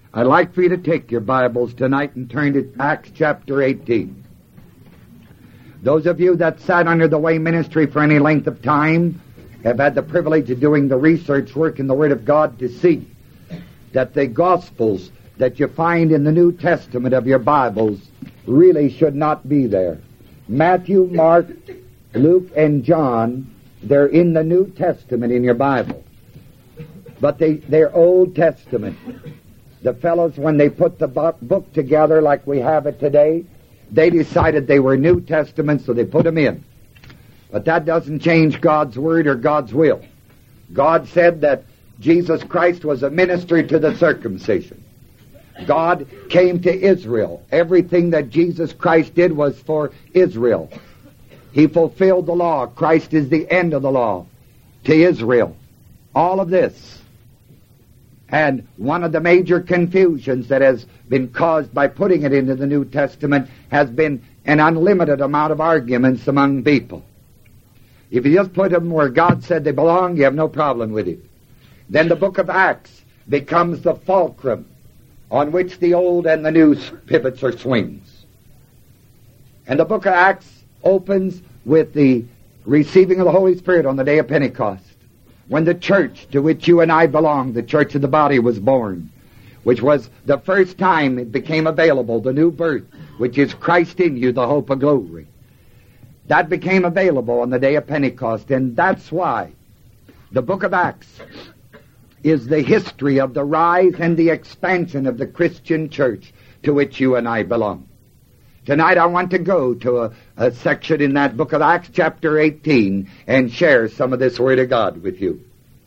I'd like for you to take your Bibles tonight and turn to Acts chapter 18. Those of you that sat under the Way Ministry for any length of time have had the privilege of doing the research work in the Word of God to see that the Gospels that you find in the New Testament of your Bibles really should not be there. Matthew, Mark, Luke, and John, they're in the New Testament in your Bible. But they're Old Testament. The fellows, when they put the book together like we have it today, they decided they were New Testament, so they put them in. But that doesn't change God's Word or God's will. God said that Jesus Christ was a minister to the circumcision. God came to Israel. Everything that Jesus Christ did was for Israel. He fulfilled the law. Christ is the end of the law to Israel. All of this. And one of the major confusions that has been caused by putting it into the New Testament has been an unlimited amount of arguments among people. If you just put them where God said they belong, you have no problem with it. Then the book of Acts becomes the fulcrum on which the old and the new pivots or swings. And the book of Acts opens with the receiving of the Holy Spirit on the day of Pentecost, when the church to which you and I belong, the church of the body, was born, which was the first time it became available, the new birth, which is Christ in you, the hope of glory. That became available on the day of Pentecost, and that's why the book of Acts is the history of the rise and the expansion of the Christian church to which you and I belong. Tonight I want to go to a section in that book of Acts chapter 18 and share some of this Word of God with you.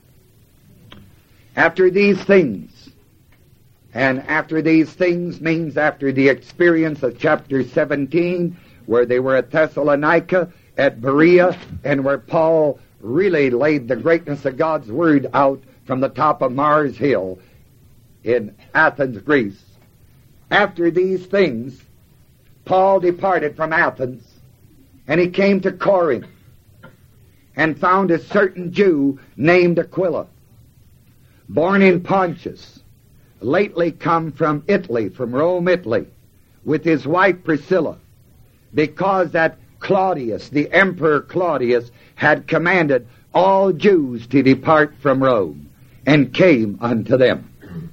After these things, and after these things means after the experience of chapter 17, where they were at Thessalonica, at Berea, and where Paul really laid the greatness of God's Word out from the top of Mars Hill in Athens, Greece. After these things, Paul departed from Athens, and he came to Corinth, and found a certain Jew named Aquila, born in Pontus, lately come from Italy, from Rome, Italy, with his wife Priscilla, because that Claudius, the Emperor Claudius, had commanded all Jews to depart from Rome, and came unto them.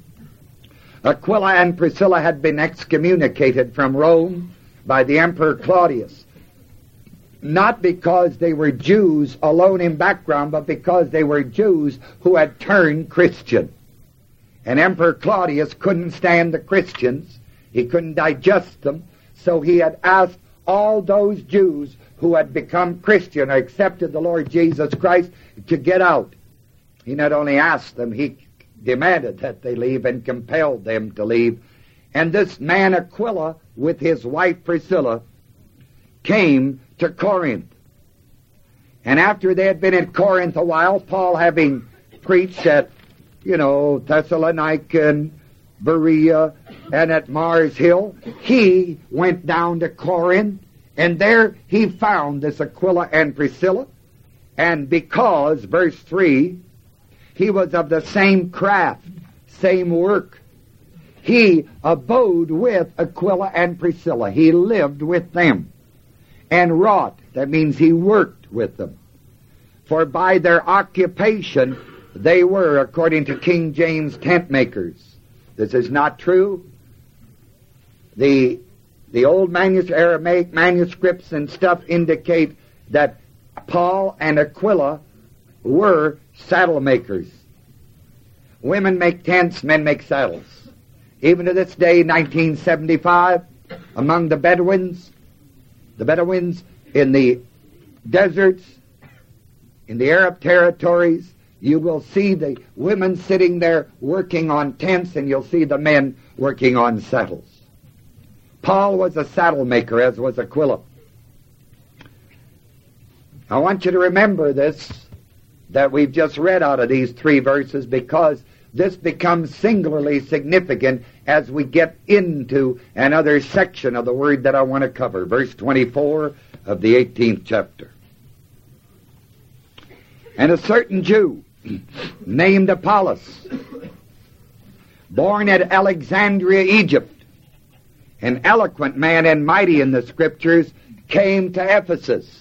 Aquila and Priscilla had been excommunicated from Rome by the Emperor Claudius, not because they were Jews alone in background, but because they were Jews who had turned Christian. And Emperor Claudius couldn't stand the Christians. He couldn't digest them, so he had asked all those Jews who had become Christian or accepted the Lord Jesus Christ to get out. He not only asked them, he demanded that they leave and compelled them to leave. And this man Aquila, with his wife Priscilla, came to Corinth. And after they had been at Corinth a while, Paul having preached at, Thessalonica and Berea and at Mars Hill, he went down to Corinth, and there he found this Aquila and Priscilla. And because, verse 3, he was of the same craft, same work, he abode with Aquila and Priscilla. He lived with them and wrought. That means he worked with them. For by their occupation, they were, according to King James, tent makers. This is not true. The old Aramaic manuscripts and stuff indicate that Paul and Aquila were saddle makers. Women make tents, men make saddles. Even to this day, 1975, among the Bedouins in the deserts, in the Arab territories, you will see the women sitting there working on tents, and you'll see the men working on saddles. Paul was a saddle maker, as was Aquila. I want you to remember this, that we've just read out of these 3 verses, because this becomes singularly significant as we get into another section of the word that I want to cover. Verse 24 of the 18th chapter. And a certain Jew named Apollos, born at Alexandria, Egypt. An eloquent man and mighty in the Scriptures came to Ephesus.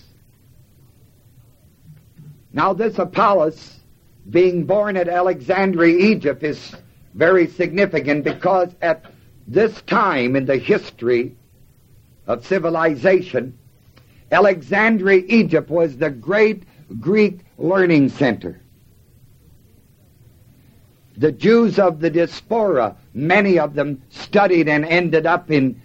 Now this Apollos, being born at Alexandria, Egypt, is very significant because at this time in the history of civilization, Alexandria, Egypt was the great Greek learning center. The Jews of the diaspora, many of them studied and ended up in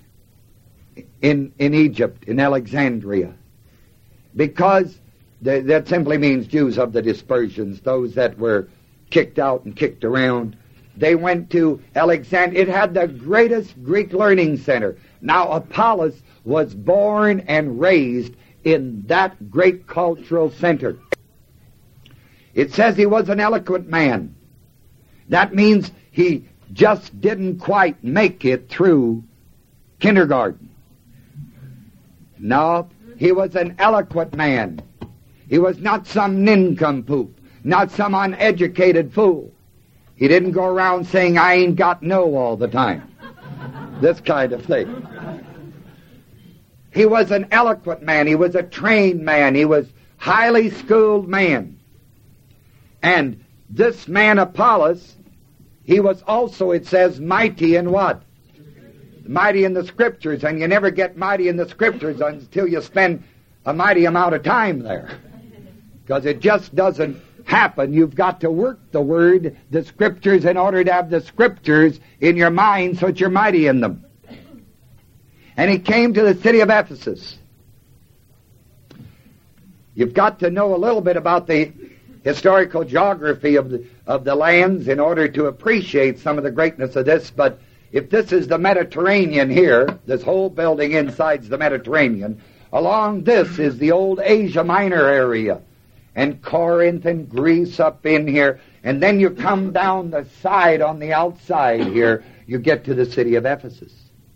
Egypt, in Alexandria, because that simply means Jews of the dispersions, those that were kicked out and kicked around. They went to Alexandria. It had the greatest Greek learning center. Now Apollos was born and raised in that great cultural center. It says he was an eloquent man. That means he just didn't quite make it through kindergarten. No, he was an eloquent man. He was not some nincompoop, not some uneducated fool. He didn't go around saying, I ain't got no all the time. This kind of thing. He was an eloquent man. He was a trained man. He was highly schooled man. And this man Apollos, he was also, it says, mighty in what? Mighty in the Scriptures. And you never get mighty in the Scriptures until you spend a mighty amount of time there. Because it just doesn't happen. You've got to work the Word, the Scriptures, in order to have the Scriptures in your mind so that you're mighty in them. And he came to the city of Ephesus. You've got to know a little bit about the historical geography of the lands in order to appreciate some of the greatness of this. But if this is the Mediterranean here, this whole building inside's the Mediterranean, along this is the old Asia Minor area, and Corinth and Greece up in here, and then you come down the side on the outside here, you get to the city of Ephesus.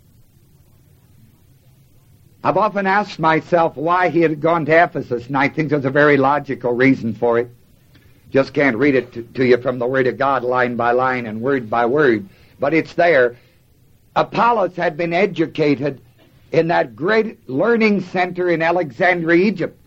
I've often asked myself why he had gone to Ephesus, and I think there's a very logical reason for it. Just can't read it to you from the Word of God line by line and word by word, but it's there. Apollos had been educated in that great learning center in Alexandria, Egypt.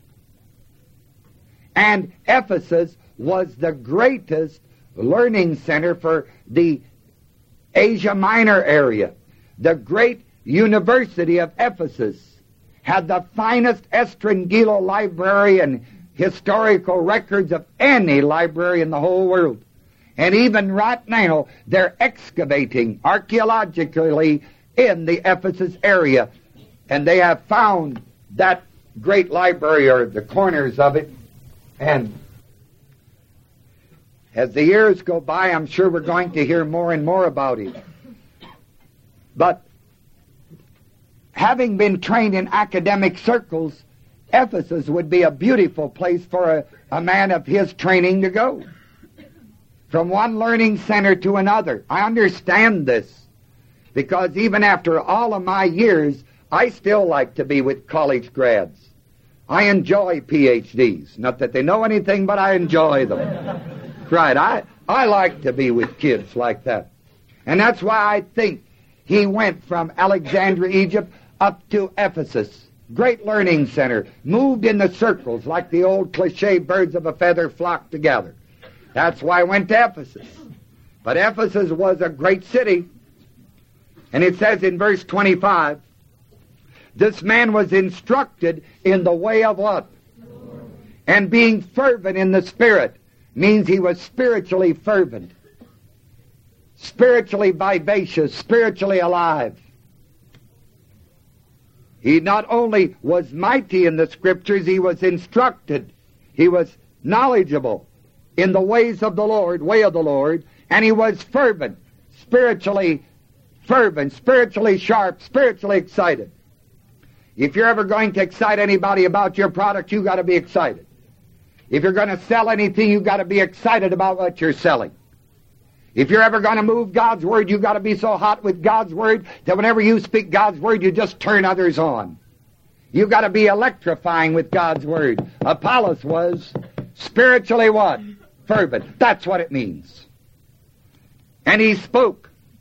And Ephesus was the greatest learning center for the Asia Minor area. The great University of Ephesus had the finest Estrangelo library and historical records of any library in the whole world. And even right now, they're excavating archaeologically in the Ephesus area. And they have found that great library, or the corners of it. And as the years go by, I'm sure we're going to hear more and more about it. But having been trained in academic circles, Ephesus would be a beautiful place for a man of his training to go. From one learning center to another. I understand this, because even after all of my years, I still like to be with college grads. I enjoy PhDs. Not that they know anything, but I enjoy them. Right, I like to be with kids like that. And that's why I think he went from Alexandria, Egypt, up to Ephesus. Great learning center. Moved in the circles like the old cliche, birds of a feather flock together. That's why I went to Ephesus. But Ephesus was a great city. And it says in verse 25, this man was instructed in the way of what? And being fervent in the Spirit means he was spiritually fervent, spiritually vivacious, spiritually alive. He not only was mighty in the Scriptures, he was instructed. He was knowledgeable in the ways of the Lord, way of the Lord, and he was fervent, spiritually sharp, spiritually excited. If you're ever going to excite anybody about your product, you've got to be excited. If you're going to sell anything, you've got to be excited about what you're selling. If you're ever going to move God's Word, you've got to be so hot with God's Word that whenever you speak God's Word, you just turn others on. You've got to be electrifying with God's Word. Apollos was spiritually what? Fervent. That's what it means. And he spoke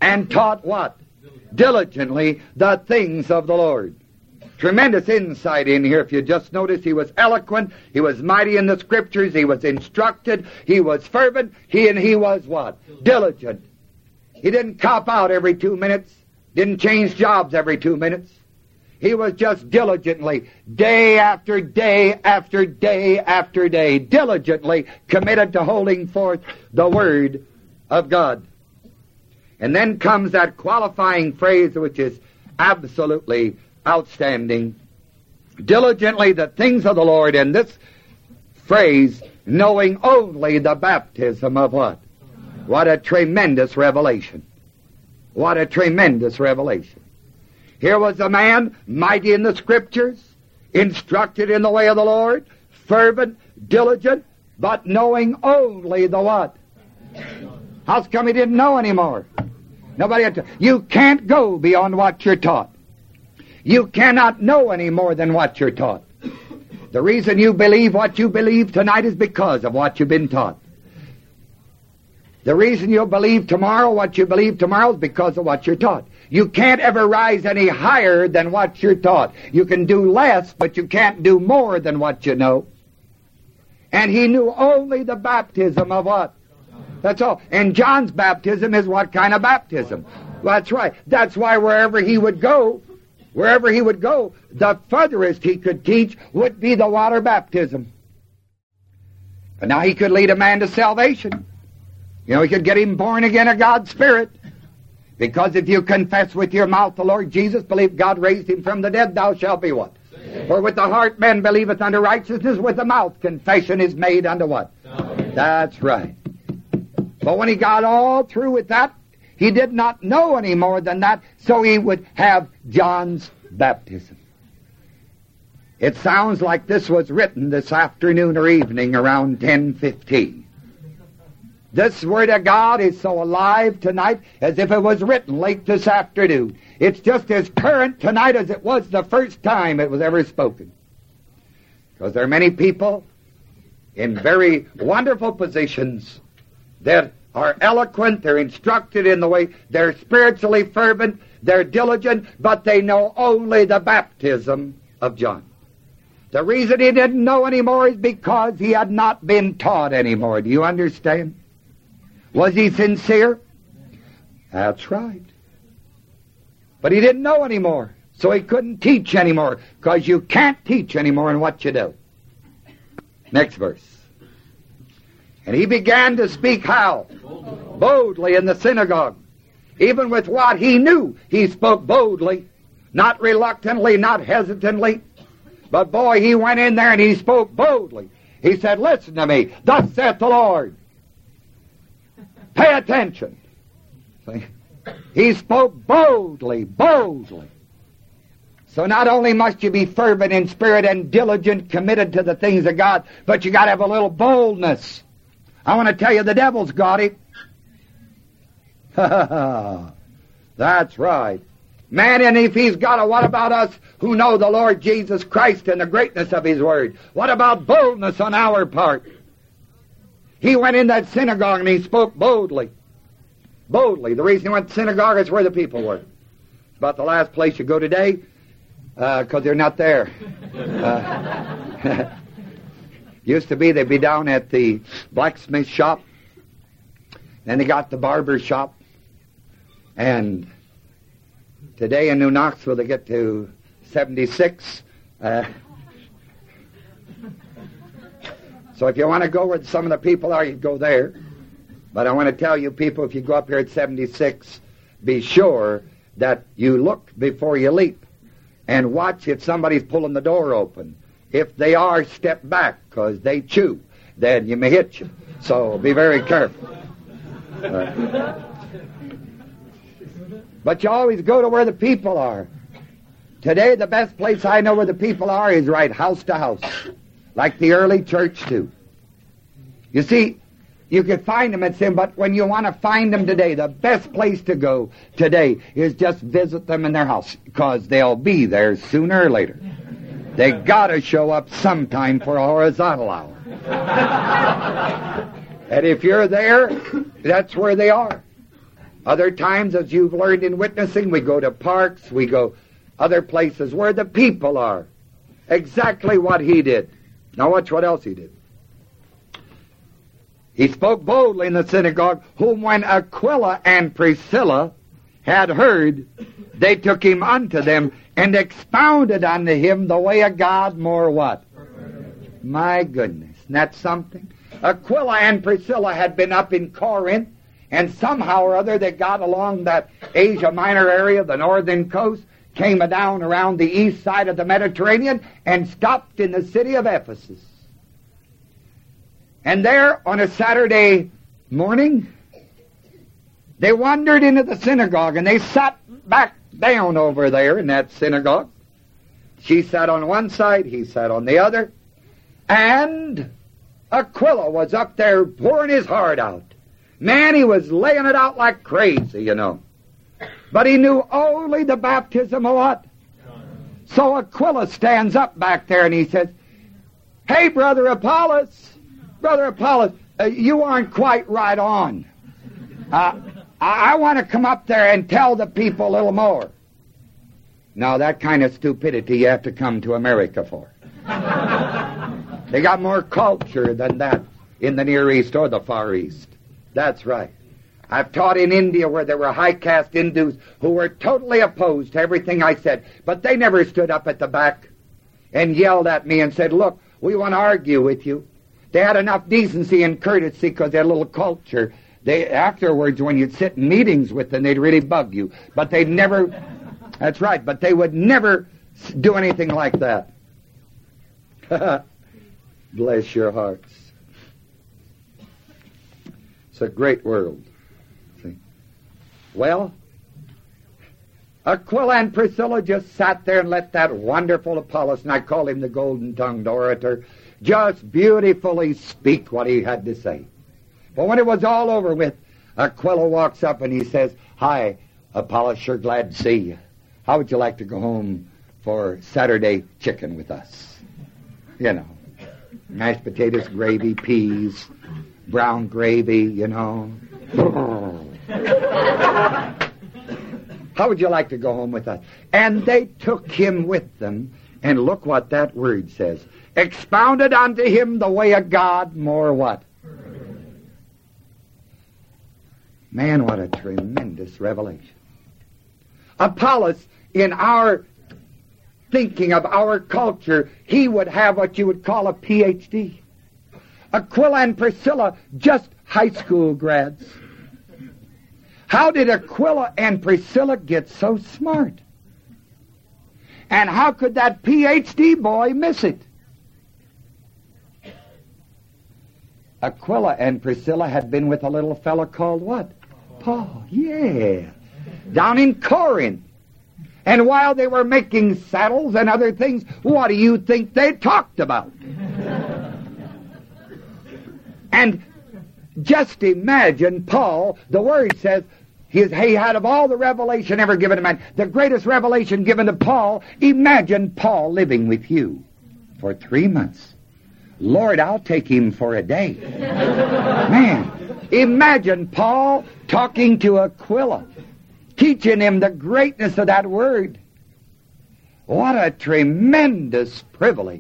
and taught what? Diligently the things of the Lord. Tremendous insight in here. If you just notice, he was eloquent, he was mighty in the Scriptures, he was instructed, he was fervent, he was what? Diligent. He didn't cop out every 2 minutes, didn't change jobs every 2 minutes. He was just diligently, day after day after day after day, diligently committed to holding forth the Word of God. And then comes that qualifying phrase which is absolutely outstanding. Diligently the things of the Lord, and this phrase, knowing only the baptism of what? What a tremendous revelation. What a tremendous revelation. Here was a man mighty in the Scriptures, instructed in the way of the Lord, fervent, diligent, but knowing only the what? How come he didn't know anymore? Nobody had to. You can't go beyond what you're taught. You cannot know any more than what you're taught. The reason you believe what you believe tonight is because of what you've been taught. The reason you'll believe tomorrow what you believe tomorrow is because of what you're taught. You can't ever rise any higher than what you're taught. You can do less, but you can't do more than what you know. And he knew only the baptism of what? That's all. And John's baptism is what kind of baptism? Well, that's right. That's why wherever he would go, the furthest he could teach would be the water baptism. But now he could lead a man to salvation. You know, he could get him born again of God's Spirit. Because if you confess with your mouth the Lord Jesus, believe God raised him from the dead, thou shalt be what? For with the heart man believeth unto righteousness, with the mouth confession is made unto what? That's right. But when he got all through with that, he did not know any more than that, so he would have John's baptism. It sounds like this was written this afternoon or evening around 10:15. This Word of God is so alive tonight as if it was written late this afternoon. It's just as current tonight as it was the first time it was ever spoken. Because there are many people in very wonderful positions that are eloquent, they're instructed in the way, they're spiritually fervent, they're diligent, but they know only the baptism of John. The reason he didn't know anymore is because he had not been taught anymore. Do you understand? Was he sincere? That's right. But he didn't know anymore, so he couldn't teach anymore, because you can't teach anymore in what you do. Next verse. And he began to speak how? Boldly in the synagogue. Even with what he knew, he spoke boldly, not reluctantly, not hesitantly. But boy, he went in there and he spoke boldly. He said, listen to me, thus saith the Lord. Pay attention. See? He spoke boldly, boldly. So not only must you be fervent in spirit and diligent, committed to the things of God, but you got to have a little boldness. I want to tell you, the devil's got it. That's right. Man, and if he's got it, what about us who know the Lord Jesus Christ and the greatness of His Word? What about boldness on our part? He went in that synagogue and he spoke boldly. Boldly. The reason he went to synagogue is where the people were. It's about the last place you go today, because they're not there. Used to be they'd be down at the blacksmith shop, then they got the barber shop, and today in New Knoxville they get to 76. So if you want to go where some of the people are, you go there. But I want to tell you people, if you go up here at 76, be sure that you look before you leap and watch if somebody's pulling the door open. If they are, step back, because they chew. Then you may hit you. So be very careful. But you always go to where the people are. Today, the best place I know where the people are is right house to house, like the early church too. You see, you could find them at sin, but when you want to find them today, the best place to go today is just visit them in their house, because they'll be there sooner or later. They got to show up sometime for a horizontal hour. And if you're there, that's where they are. Other times, as you've learned in witnessing, we go to parks, we go other places where the people are. Exactly what he did. Now watch what else he did. He spoke boldly in the synagogue, whom when Aquila and Priscilla had heard, they took him unto them and expounded unto him the way of God more what? My goodness, isn't that something? Aquila and Priscilla had been up in Corinth, and somehow or other they got along that Asia Minor area, the northern coast, came down around the east side of the Mediterranean, and stopped in the city of Ephesus. And there, on a Saturday morning, they wandered into the synagogue, and they sat back down over there in that synagogue. She sat on one side, he sat on the other, and Aquila was up there pouring his heart out. Man, he was laying it out like crazy, you know. But he knew only the baptism of what? So Aquila stands up back there and he says, "Hey, Brother Apollos, you aren't quite right on. I want to come up there and tell the people a little more." Now, that kind of stupidity you have to come to America for. They got more culture than that in the Near East or the Far East. That's right. I've taught in India where there were high-caste Hindus who were totally opposed to everything I said, but they never stood up at the back and yelled at me and said, "Look, we want to argue with you." They had enough decency and courtesy because they had a little culture. They afterwards, when you'd sit in meetings with them, they'd really bug you. But they'd never, that's right, but they would never do anything like that. Bless your hearts. It's a great world. See? Well, Aquila and Priscilla just sat there and let that wonderful Apollos, and I call him the golden-tongued orator, just beautifully speak what he had to say. But when it was all over with, Aquila walks up and he says, "Hi, Apollos, sure glad to see you. How would you like to go home for Saturday chicken with us? You know, mashed potatoes, gravy, peas, brown gravy, you know. How would you like to go home with us?" And they took him with them, and look what that word says. Expounded unto him the way of God more what? Man, what a tremendous revelation. Apollos, in our thinking of our culture, he would have what you would call a Ph.D. Aquila and Priscilla, just high school grads. How did Aquila and Priscilla get so smart? And how could that Ph.D. boy miss it? Aquila and Priscilla had been with a little fellow called what? Paul, yeah. Down in Corinth. And while they were making saddles and other things, what do you think they talked about? And just imagine Paul, the Word says, he had of all the revelation ever given to man, the greatest revelation given to Paul. Imagine Paul living with you for 3 months. Lord, I'll take him for a day. Man, imagine Paul talking to Aquila, teaching him the greatness of that word. What a tremendous privilege.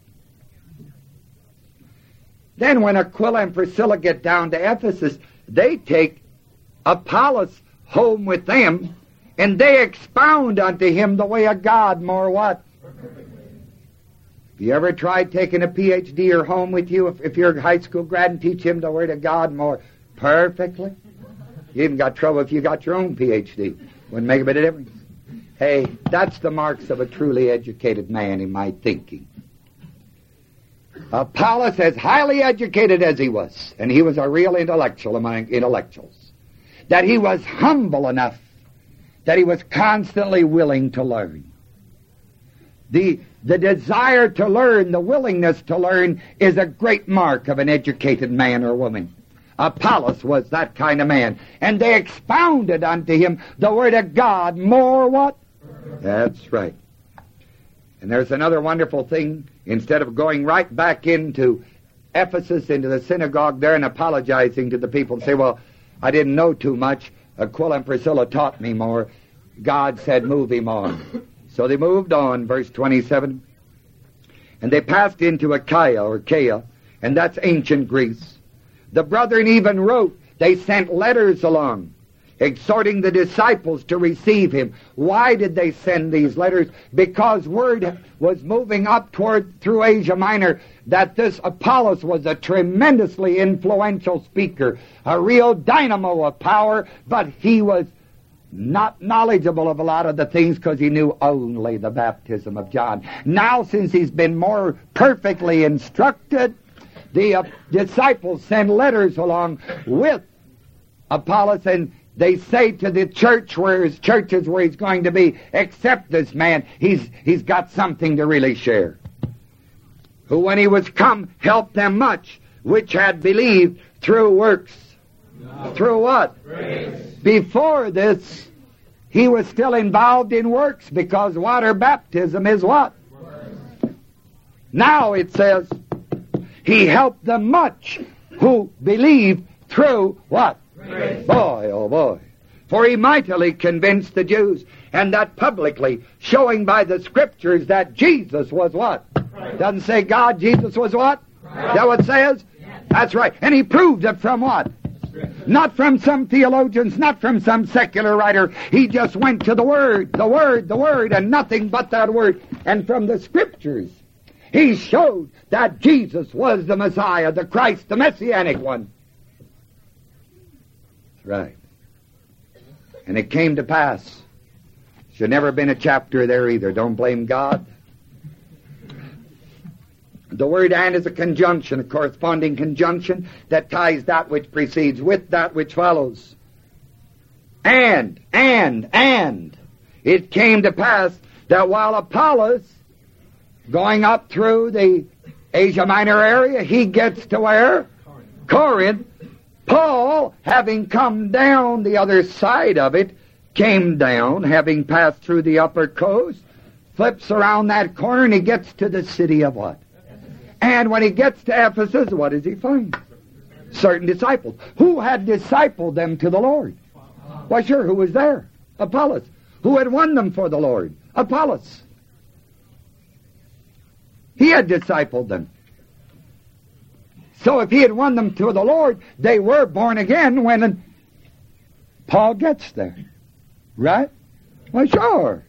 Then when Aquila and Priscilla get down to Ephesus, they take Apollos home with them, and they expound unto him the way of God more what? Have you ever tried taking a Ph.D. or home with you if you're a high school grad and teach him the Word of God more perfectly? You even got trouble if you got your own Ph.D. Wouldn't make a bit of difference. Hey, that's the marks of a truly educated man in my thinking. Apollos, as highly educated as he was, and he was a real intellectual among intellectuals, that he was humble enough that he was constantly willing to learn. The desire to learn, the willingness to learn, is a great mark of an educated man or woman. Apollos was that kind of man. And they expounded unto him the Word of God more what? That's right. And there's another wonderful thing. Instead of going right back into Ephesus, into the synagogue there and apologizing to the people and say, "Well, I didn't know too much. Aquila and Priscilla taught me more. God said, move him on. So they moved on, verse 27. And they passed into Achaia, and that's ancient Greece. The brethren even wrote, they sent letters along, exhorting the disciples to receive him. Why did they send these letters? Because word was moving up through Asia Minor that this Apollos was a tremendously influential speaker, a real dynamo of power, but he was not knowledgeable of a lot of the things because he knew only the baptism of John. Now, since he's been more perfectly instructed, the disciples send letters along with Apollos, and they say to the churches where he's going to be, accept this man. He's got something to really share. Who, when he was come, helped them much, which had believed through works. No. Through what? Grace. Before this, he was still involved in works, because water baptism is what? Works. Now it says, he helped them much who believed through what? Grace. Boy, oh boy. For he mightily convinced the Jews, and that publicly, showing by the Scriptures that Jesus was what? Right. Doesn't say God, Jesus was what? Right. Is that what it says? Yes. That's right. And he proved it from what? Not from some theologians, not from some secular writer. He just went to the Word, and nothing but that Word. And from the Scriptures, he showed that Jesus was the Messiah, the Christ, the Messianic one. That's right. And it came to pass. Should never have been a chapter there either. Don't blame God. The word and is a conjunction, a corresponding conjunction that ties that which precedes with that which follows. And. It came to pass that while Apollos, going up through the Asia Minor area, he gets to where? Corinth. Paul, having come down the other side of it, came down, having passed through the upper coast, flips around that corner, and he gets to the city of what? And when he gets to Ephesus, what does he find? Certain disciples. Who had discipled them to the Lord? Why, sure, who was there? Apollos. Who had won them for the Lord? Apollos. He had discipled them. So if he had won them to the Lord, they were born again when Paul gets there. Right? Why, sure.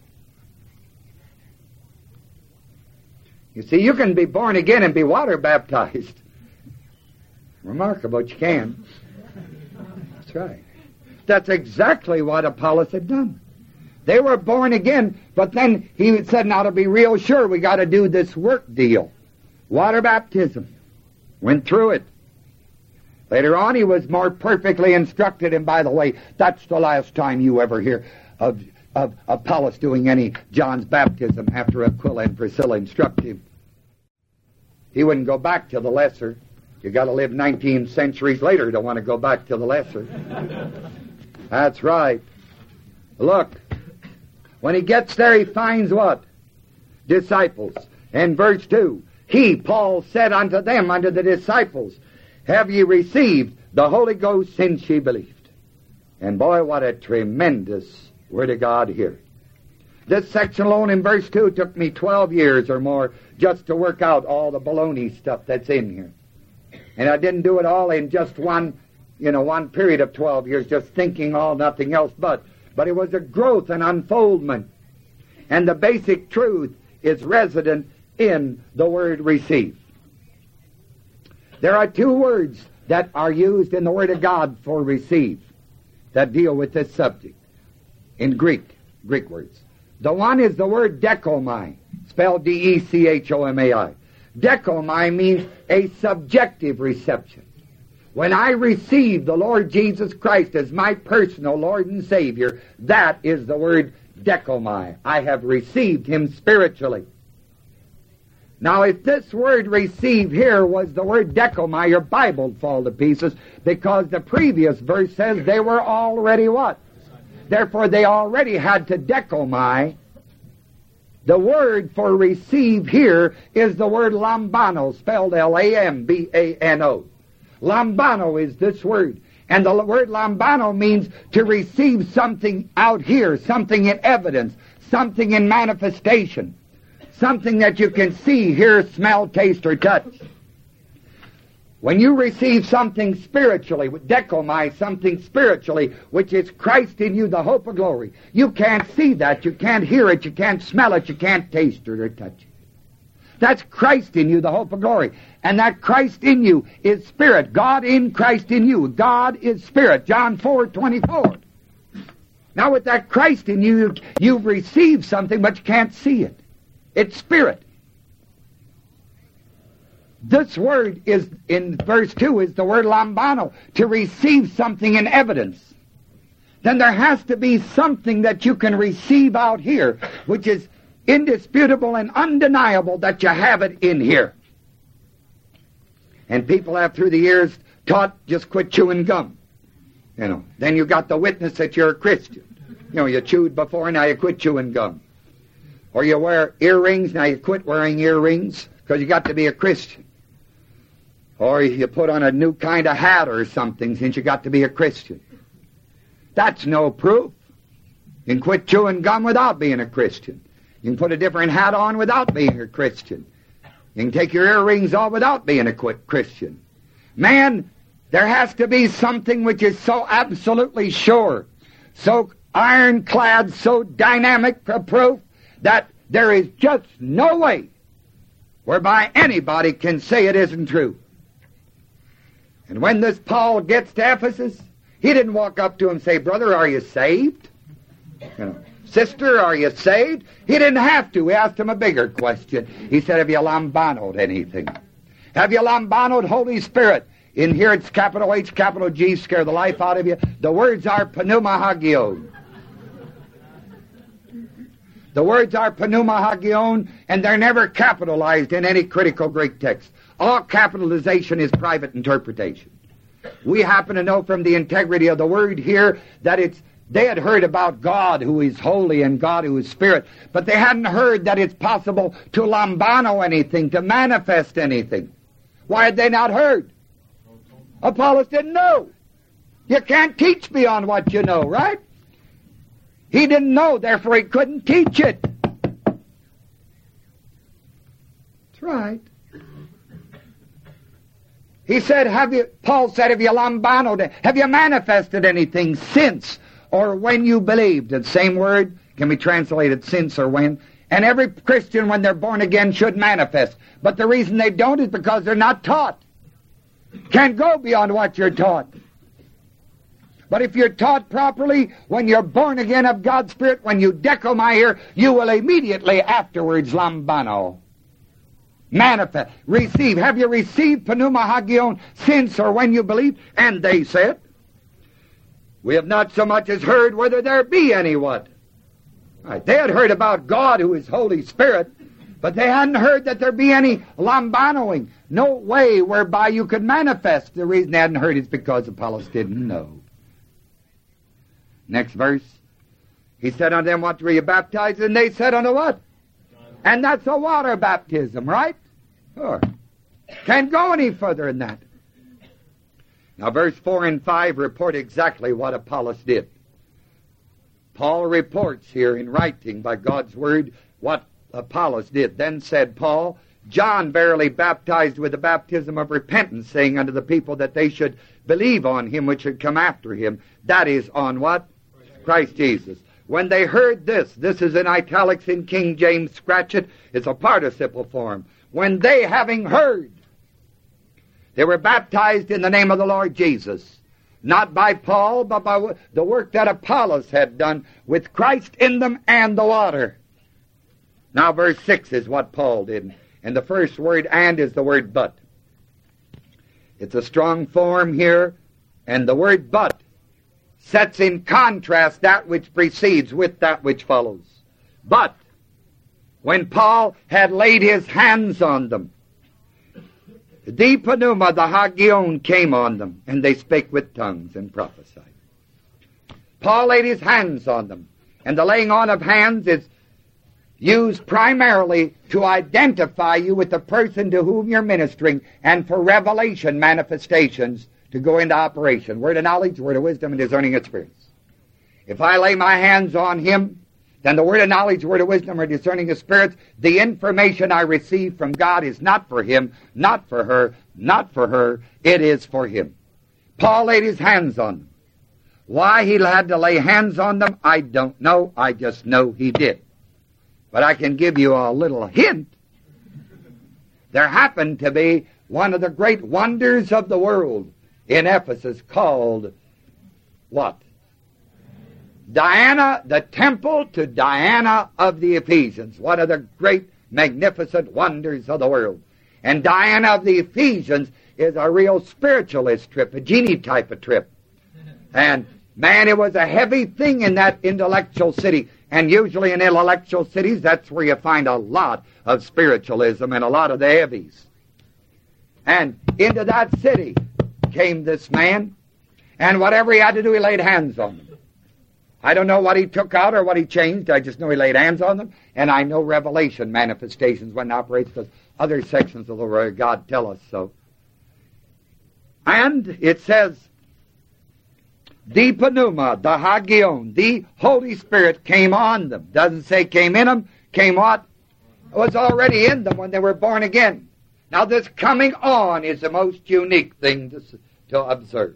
You see, you can be born again and be water baptized. Remarkable, but you can. That's right. That's exactly what Apollos had done. They were born again, but then he said, now to be real sure, we got to do this work deal. Water baptism. Went through it. Later on, he was more perfectly instructed, and by the way, that's the last time you ever hear of Apollos doing any John's baptism after Aquila and Priscilla instruct him. He wouldn't go back to the lesser. You got to live 19 centuries later to want to go back to the lesser. That's right. Look, when he gets there, he finds what? Disciples. In verse 2, he, Paul, said unto them, unto the disciples, have ye received the Holy Ghost since ye believed? And boy, what a tremendous word of God here. This section alone in verse 2 took me 12 years or more just to work out all the baloney stuff that's in here. And I didn't do it all in just one period of 12 years, just thinking all, nothing else but it was a growth and unfoldment. And the basic truth is resident in the word receive. There are two words that are used in the Word of God for receive that deal with this subject in Greek words. The one is the word dekomai, spelled D-E-C-H-O-M-A-I. Dekomai means a subjective reception. When I receive the Lord Jesus Christ as my personal Lord and Savior, that is the word dekomai. I have received Him spiritually. Now, if this word receive here was the word dekomai, your Bible would fall to pieces, because the previous verse says they were already what? Therefore, they already had to dekomai. The word for receive here is the word lambano, spelled L-A-M-B-A-N-O. Lambano is this word. And the word lambano means to receive something out here, something in evidence, something in manifestation, something that you can see, hear, smell, taste, or touch. When you receive something spiritually, dekomai, something spiritually, which is Christ in you, the hope of glory, you can't see that, you can't hear it, you can't smell it, you can't taste it or touch it. That's Christ in you, the hope of glory. And that Christ in you is Spirit. God in Christ in you. God is Spirit. John 4:24. Now with that Christ in you, you've received something, but you can't see it. It's Spirit. This word is, in verse 2, is the word lambano, to receive something in evidence. Then there has to be something that you can receive out here, which is indisputable and undeniable that you have it in here. And people have through the years taught, just quit chewing gum. Then you got the witness that you're a Christian. You chewed before, now you quit chewing gum. Or you wear earrings, now you quit wearing earrings because you got to be a Christian. Or you put on a new kind of hat or something since you got to be a Christian. That's no proof. You can quit chewing gum without being a Christian. You can put a different hat on without being a Christian. You can take your earrings off without being a Christian. Man, there has to be something which is so absolutely sure, so ironclad, so dynamic a proof that there is just no way whereby anybody can say it isn't true. And when this Paul gets to Ephesus, he didn't walk up to him and say, "Brother, are you saved? Sister, are you saved?" He didn't have to. He asked him a bigger question. He said, "Have you lambanoed anything? Have you lambanoed Holy Spirit?" In here it's capital H, capital G, scare the life out of you. The words are pneuma hagion. The words are pneuma hagion, and they're never capitalized in any critical Greek text. All capitalization is private interpretation. We happen to know from the integrity of the word here that they had heard about God who is holy and God who is spirit, but they hadn't heard that it's possible to lambano anything, to manifest anything. Why had they not heard? Apollos didn't know. You can't teach beyond what you know, right? He didn't know, therefore he couldn't teach it. That's right. He said, Paul said, have you lambanoed, have you manifested anything since or when you believed? The same word can be translated since or when. And every Christian, when they're born again, should manifest. But the reason they don't is because they're not taught. Can't go beyond what you're taught. But if you're taught properly, when you're born again of God's Spirit, when you dekomai here, you will immediately afterwards lambano. Manifest. Receive. Have you received pneuma hagion since or when you believe? And they said, we have not so much as heard whether there be any what. Right. They had heard about God who is Holy Spirit, but they hadn't heard that there be any lambanoing. No way whereby you could manifest. The reason they hadn't heard is because Apollos didn't know. Next verse. He said unto them, what were you baptized? And they said unto what? And that's a water baptism, right? Sure. Can't go any further than that. Now verse 4 and 5 report exactly what Apollos did. Paul reports here in writing by God's word what Apollos did. Then said Paul, John verily baptized with the baptism of repentance, saying unto the people that they should believe on him which should come after him. That is on what? Christ Jesus. When they heard this is in italics in King James, scratch it, it's a participle form. When they, having heard, they were baptized in the name of the Lord Jesus. Not by Paul, but by the work that Apollos had done with Christ in them and the water. Now verse 6 is what Paul did. And the first word and is the word but. It's a strong form here, and the word but sets in contrast that which precedes with that which follows. But when Paul had laid his hands on them, the pneuma, the hagion, came on them, and they spake with tongues and prophesied. Paul laid his hands on them, and the laying on of hands is used primarily to identify you with the person to whom you're ministering, and for revelation manifestations to go into operation. Word of knowledge, word of wisdom, and discerning of spirits. If I lay my hands on him, then the word of knowledge, word of wisdom, or discerning of spirits, the information I receive from God is not for him, not for her, not for her. It is for him. Paul laid his hands on them. Why he had to lay hands on them, I don't know. I just know he did. But I can give you a little hint. There happened to be one of the great wonders of the world in Ephesus called what? Diana, the temple to Diana of the Ephesians. One of the great, magnificent wonders of the world. And Diana of the Ephesians is a real spiritualist trip, a genie type of trip. And, man, it was a heavy thing in that intellectual city. And usually in intellectual cities, that's where you find a lot of spiritualism and a lot of the heavies. And into that city came this man, and whatever he had to do, he laid hands on them. I don't know what he took out or what he changed. I just know he laid hands on them, and I know revelation manifestations when it operates, because other sections of the Word of God tell us so. And it says, the pneuma, the hagion, the Holy Spirit came on them. Doesn't say came in them. Came what? It was already in them when they were born again. Now this coming on is the most unique thing to observe.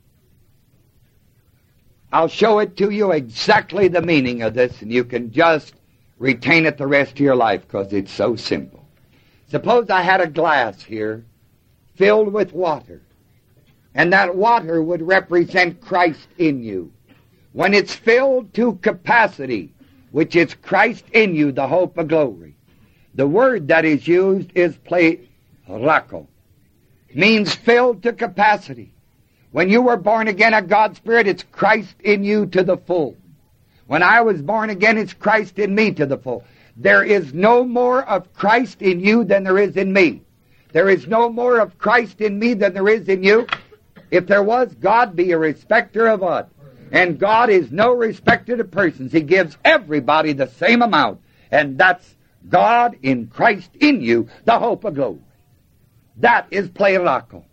I'll show it to you exactly the meaning of this, and you can just retain it the rest of your life because it's so simple. Suppose I had a glass here filled with water, and that water would represent Christ in you. When it's filled to capacity, which is Christ in you, the hope of glory, the word that is used is plerako, means filled to capacity. When you were born again of God's Spirit, it's Christ in you to the full. When I was born again, it's Christ in me to the full. There is no more of Christ in you than there is in me. There is no more of Christ in me than there is in you. If there was, God be a respecter of what? And God is no respecter of persons. He gives everybody the same amount. And that's God in Christ in you, the hope of glory. That is plerako.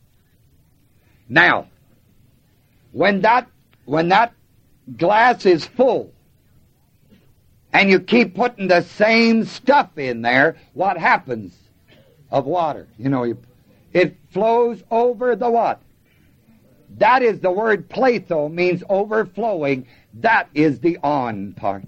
Now, when that glass is full, and you keep putting the same stuff in there, what happens of water? You know, it flows over the what? That is the word pletho, means overflowing. That is the on part.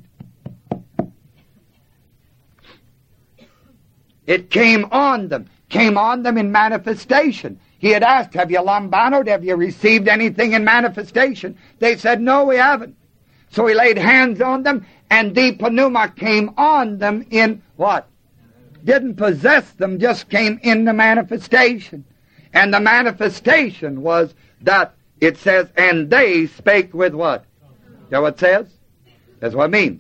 It came on them in manifestation. He had asked, have you lambanoed? Have you received anything in manifestation? They said, no, we haven't. So he laid hands on them, and the pneuma came on them in what? Didn't possess them, just came in the manifestation. And the manifestation was that it says, and they spake with what? Is that what it says? That's what it means.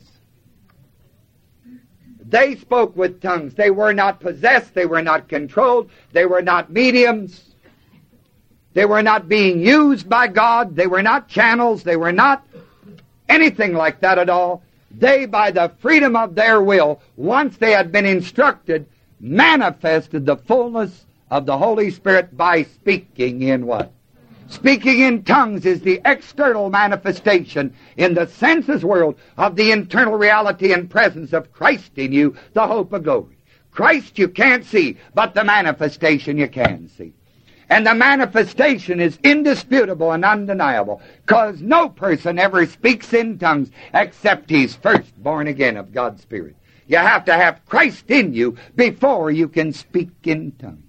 They spoke with tongues. They were not possessed. They were not controlled. They were not mediums. They were not being used by God. They were not channels. They were not anything like that at all. They, by the freedom of their will, once they had been instructed, manifested the fullness of the Holy Spirit by speaking in what? Speaking in tongues is the external manifestation in the senses world of the internal reality and presence of Christ in you, the hope of glory. Christ you can't see, but the manifestation you can see. And the manifestation is indisputable and undeniable, because no person ever speaks in tongues except he's first born again of God's Spirit. You have to have Christ in you before you can speak in tongues.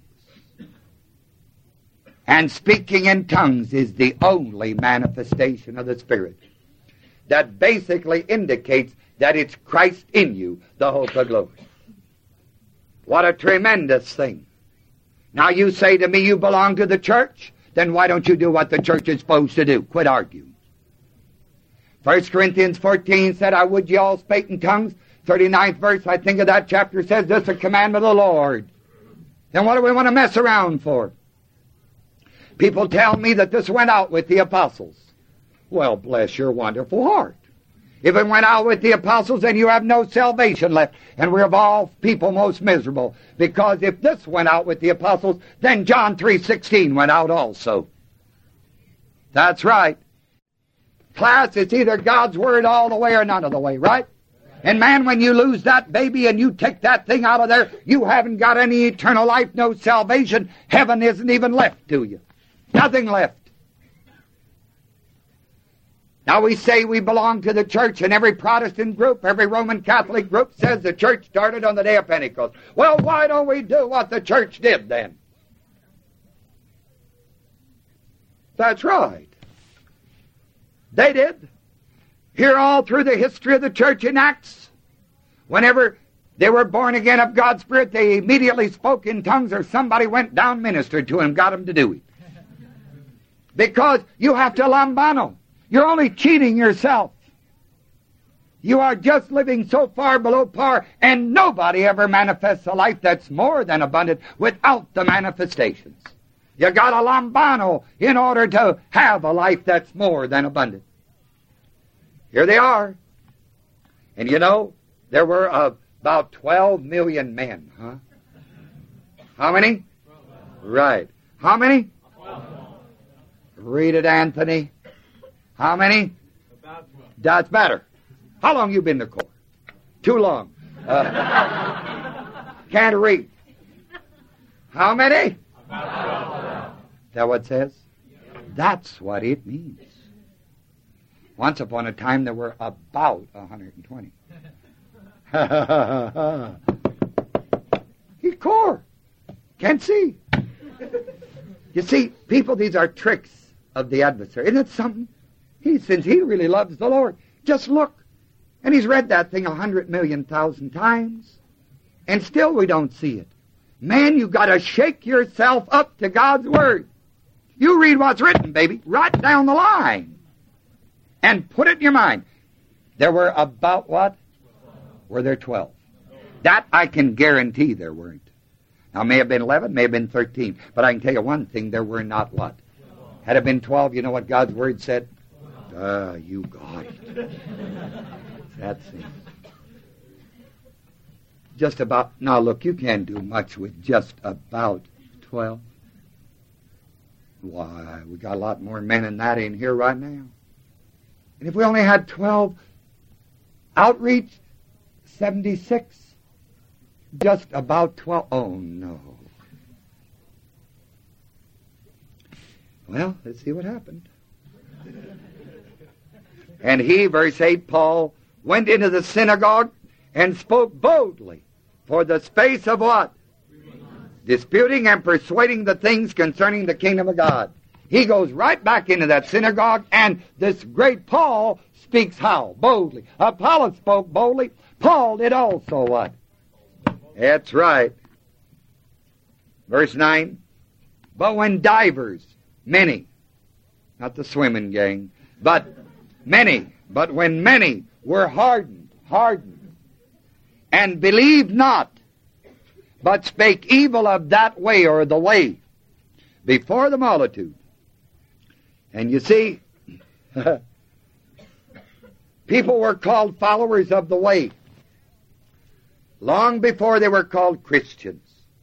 And speaking in tongues is the only manifestation of the Spirit that basically indicates that it's Christ in you, the hope of glory. What a tremendous thing. Now you say to me you belong to the church, then why don't you do what the church is supposed to do? Quit arguing. 1 Corinthians 14 said, I would ye all spake in tongues. 39th verse, I think of that chapter, says, this is a commandment of the Lord. Then what do we want to mess around for? People tell me that this went out with the apostles. Well, bless your wonderful heart. If it went out with the apostles, then you have no salvation left. And we're of all people most miserable. Because if this went out with the apostles, then John 3:16 went out also. That's right. Class, it's either God's Word all the way or none of the way, right? And man, when you lose that baby and you take that thing out of there, you haven't got any eternal life, no salvation. Heaven isn't even left to you. Nothing left. Now we say we belong to the church, and every Protestant group, every Roman Catholic group says the church started on the day of Pentecost. Well, why don't we do what the church did then? That's right. They did. Here all through the history of the church in Acts, whenever they were born again of God's Spirit, they immediately spoke in tongues, or somebody went down, ministered to him, got him to do it. Because you have to lambano. You're only cheating yourself. You are just living so far below par, and nobody ever manifests a life that's more than abundant without the manifestations. You got a lambano in order to have a life that's more than abundant. Here they are. And you know, there were about 12 million men, huh? How many? 12. Right. How many? 12. Read it, Anthony. How many? About 12. That's better. How long you been in the Corps? Too long. Can't read. How many? About 12. Is that what it says? That's what it means. Once upon a time, there were about 120. He's Corps. Can't see. You see, people, these are tricks of the adversary. Isn't it something? Since he really loves the Lord, just look. And he's read that thing 100,000,000 times. And still we don't see it. Man, you've got to shake yourself up to God's Word. You read what's written, baby, right down the line. And put it in your mind. There were about what? Were there 12? That I can guarantee there weren't. Now, may have been 11, may have been 13. But I can tell you one thing, there were not what? Had it been 12, you know what God's Word said? You got it. That's it. Just about. Now, look, you can't do much with just about 12. Why, we got a lot more men than that in here right now. And if we only had 12, outreach, 76, just about 12. Oh, no. Well, let's see what happened. And he, verse 8, Paul, went into the synagogue and spoke boldly for the space of what? Disputing and persuading the things concerning the kingdom of God. He goes right back into that synagogue, and this great Paul speaks how? Boldly. Apollos spoke boldly. Paul did also what? That's right. Verse 9. But when divers, many, not the swimming gang, but when many were hardened, and believed not, but spake evil of that way or the way before the multitude. And you see, people were called followers of the way long before they were called Christians.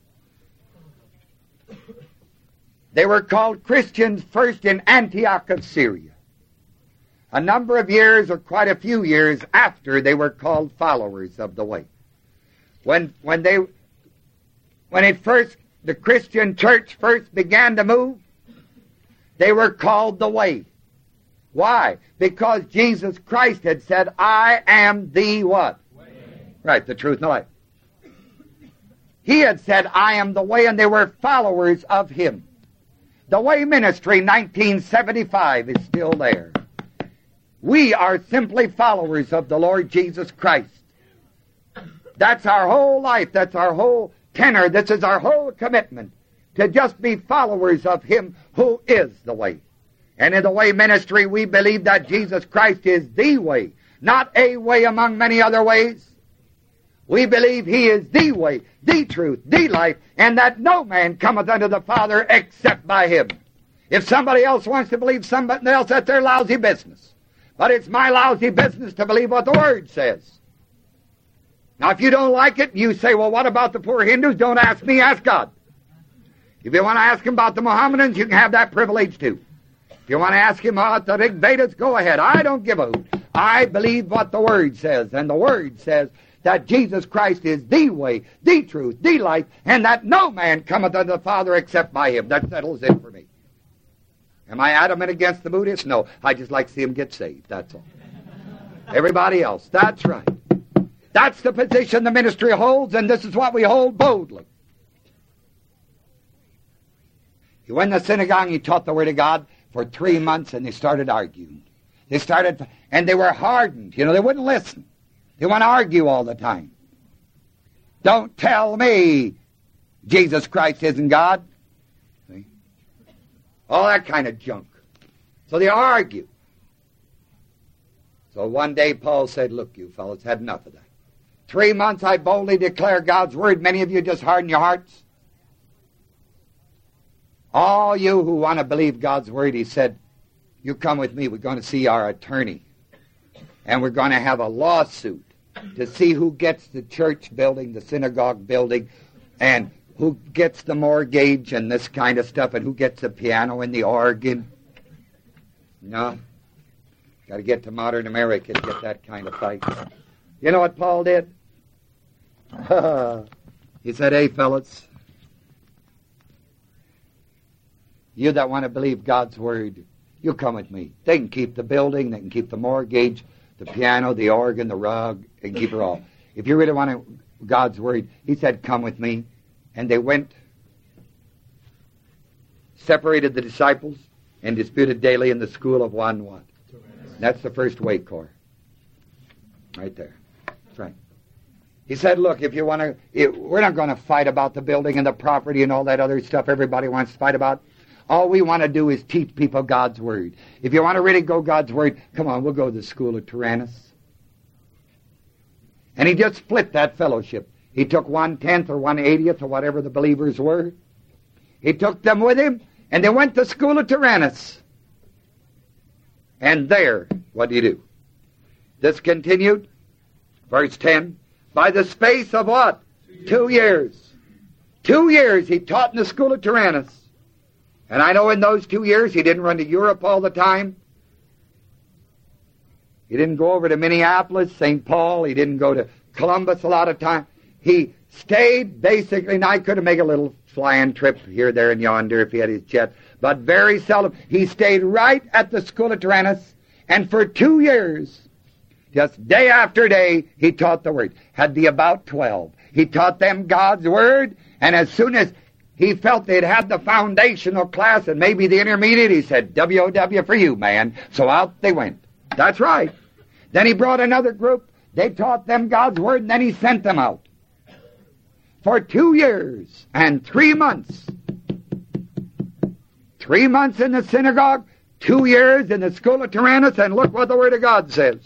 They were called Christians first in Antioch of Syria. A number of years, or quite a few years after, they were called followers of the way. When the Christian church first began to move, they were called the way. Why? Because Jesus Christ had said, I am the what? Way. Right, the truth and the life. He had said, I am the way, and they were followers of Him. The Way Ministry, 1975, is still there. We are simply followers of the Lord Jesus Christ. That's our whole life. That's our whole tenor. This is our whole commitment, to just be followers of Him who is the way. And in the Way Ministry, we believe that Jesus Christ is the way, not a way among many other ways. We believe He is the way, the truth, the life, and that no man cometh unto the Father except by Him. If somebody else wants to believe somebody else, that's their lousy business. But it's my lousy business to believe what the Word says. Now, if you don't like it, you say, well, what about the poor Hindus? Don't ask me, ask God. If you want to ask Him about the Mohammedans, you can have that privilege too. If you want to ask him about the Rig Vedas, go ahead. I don't give a hoot. I believe what the Word says, and the Word says that Jesus Christ is the way, the truth, the life, and that no man cometh unto the Father except by him. That settles it for me. Am I adamant against the Buddhists? No. I just like to see them get saved. That's all. Everybody else. That's right. That's the position the ministry holds, and this is what we hold boldly. He went in the synagogue and he taught the Word of God for 3 months, and they started arguing. And they were hardened. They wouldn't listen. They want to argue all the time. Don't tell me Jesus Christ isn't God. See? All that kind of junk. So they argue. So one day Paul said, look, you fellows, had enough of that. 3 months I boldly declare God's Word. Many of you just harden your hearts. All you who want to believe God's Word, he said, you come with me. We're going to see our attorney. And we're going to have a lawsuit to see who gets the church building, the synagogue building, and who gets the mortgage and this kind of stuff, and who gets the piano and the organ. Got to get to modern America to get that kind of fight. You know what Paul did? He said, hey, fellas, you that want to believe God's Word, you come with me. They can keep the building, they can keep the mortgage, the piano, the organ, the rug, they can keep it all. If you really want God's Word, he said, come with me. And they went, separated the disciples, and disputed daily in the school of one what? That's the first way corps. Right there. That's right. He said, look, if you want to, we're not going to fight about the building and the property and all that other stuff everybody wants to fight about. All we want to do is teach people God's Word. If you want to really go God's Word, come on, we'll go to the school of Tyrannus. And he just split that fellowship. He took 1/10 or 1/80 or whatever the believers were. He took them with him, and they went to the school of Tyrannus. And there, what did he do? This continued, verse 10, by the space of what? 2 years. 2 years he taught in the school of Tyrannus. And I know in those 2 years he didn't run to Europe all the time. He didn't go over to Minneapolis, St. Paul. He didn't go to Columbus a lot of time. He stayed basically, and I could have made a little flying trip here, there, and yonder if he had his jet, but very seldom. He stayed right at the school of Tyrannus, and for 2 years, just day after day, he taught the Word. Had the about 12. He taught them God's Word, and as soon as he felt they'd had the foundational class and maybe the intermediate, he said, W.O.W. for you, man. So out they went. That's right. Then he brought another group. They taught them God's Word, and then he sent them out. For 2 years and 3 months. 3 months in the synagogue, 2 years in the school of Tyrannus, and look what the Word of God says.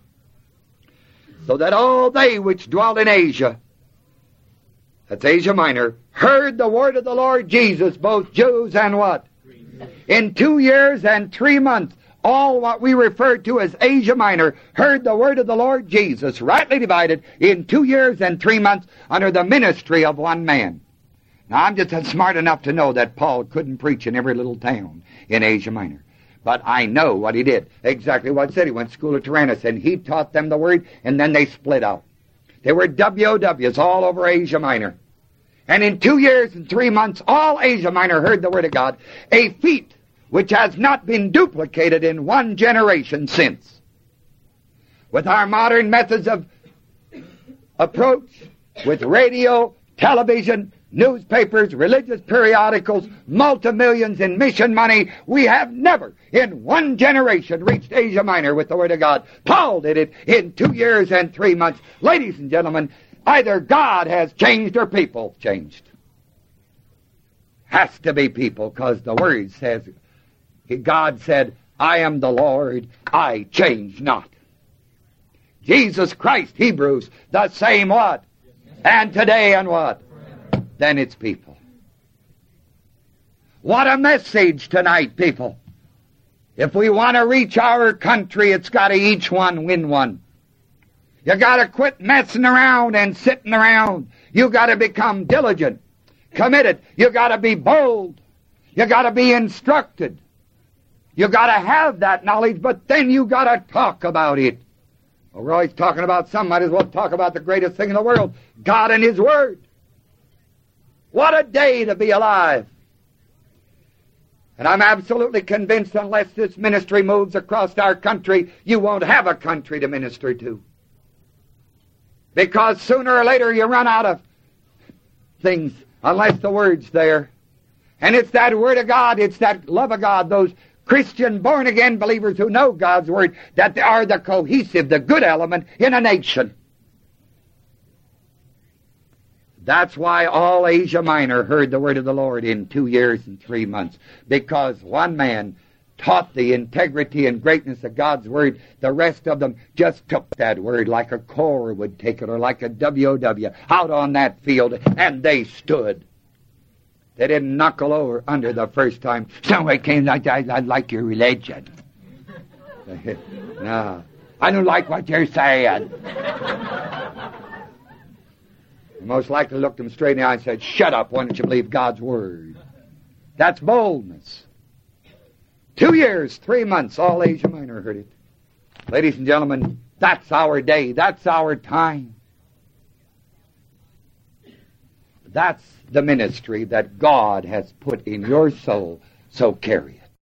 So that all they which dwell in Asia, that's Asia Minor, heard the word of the Lord Jesus, both Jews and what? In 2 years and 3 months, all what we refer to as Asia Minor heard the word of the Lord Jesus, rightly divided, in 2 years and 3 months under the ministry of one man. Now, I'm just smart enough to know that Paul couldn't preach in every little town in Asia Minor. But I know what he did. Exactly what he said. He went to school of Tyrannus, and he taught them the Word, and then they split out. They were WOWs all over Asia Minor. And in 2 years and 3 months, all Asia Minor heard the Word of God, a feat which has not been duplicated in one generation since. With our modern methods of approach, with radio, television, newspapers, religious periodicals, multi-millions in mission money, we have never in one generation reached Asia Minor with the Word of God. Paul did it in 2 years and 3 months. Ladies and gentlemen, either God has changed or people changed. Has to be people, because the Word says, God said, I am the Lord, I change not. Jesus Christ, Hebrews, the same what? And today and what? Then it's people. What a message tonight, people. If we want to reach our country, it's got to each one win one. You got to quit messing around and sitting around. You got to become diligent, committed. You got to be bold. You got to be instructed. You got to have that knowledge, but then you got to talk about it. Well, we're always talking about some. Might as well talk about the greatest thing in the world, God and His Word. What a day to be alive. And I'm absolutely convinced unless this ministry moves across our country, you won't have a country to minister to. Because sooner or later you run out of things unless the Word's there. And it's that Word of God, it's that love of God, those Christian born-again believers who know God's Word, that they are the cohesive, the good element in a nation. That's why all Asia Minor heard the word of the Lord in 2 years and 3 months. Because one man taught the integrity and greatness of God's Word. The rest of them just took that Word like a corps would take it, or like a WOW, out on that field, and they stood. They didn't knuckle over under the first time. Somebody came like, I like your religion. No, I don't like what you're saying. Most likely looked them straight in the eye and said, shut up, why don't you believe God's Word? That's boldness. 2 years, 3 months, all Asia Minor heard it. Ladies and gentlemen, that's our day. That's our time. That's the ministry that God has put in your soul, so carry it.